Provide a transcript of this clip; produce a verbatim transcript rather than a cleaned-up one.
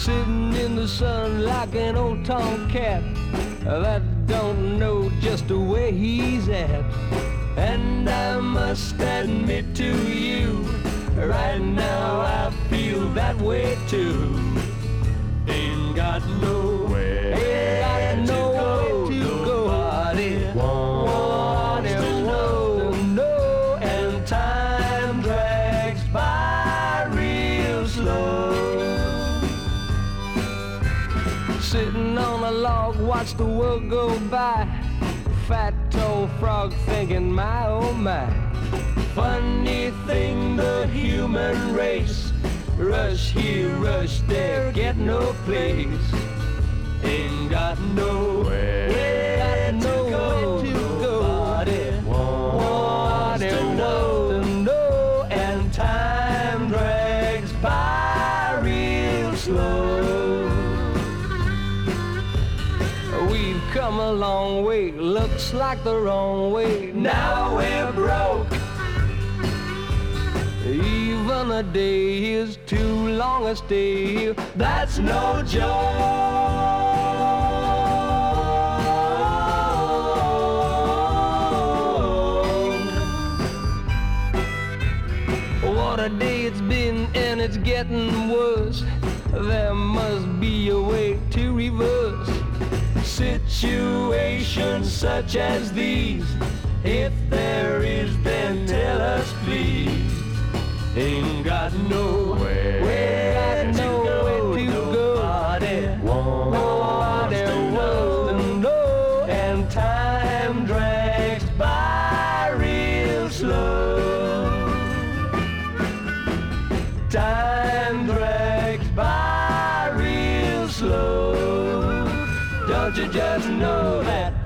sitting in the sun like an old tomcat that don't know just the way he's at. And I must admit to you, right now I feel that way too. Ain't got nowhere, ain't got nowhere to go. Nobody wants to know, know, and time drags by real slow. Sitting on a log, watch the world go by. Fat old frog thinking, my oh my. Funny thing, the human race. Rush here, rush there, get no place. Ain't got nowhere, ain't got nowhere to go. Nobody wants to know, to know, and time drags by real slow. We've come a long way, looks like the wrong way. Now we're broke. Even a day is too long a stay. That's no joke. What a day it's been, and it's getting worse. There must be a way to reverse situations such as these. If there is, then tell us please. Ain't got nowhere, got nowhere to go. Nobody wants to know, and time drags by real slow. Time drags by real slow. Don't you just know that?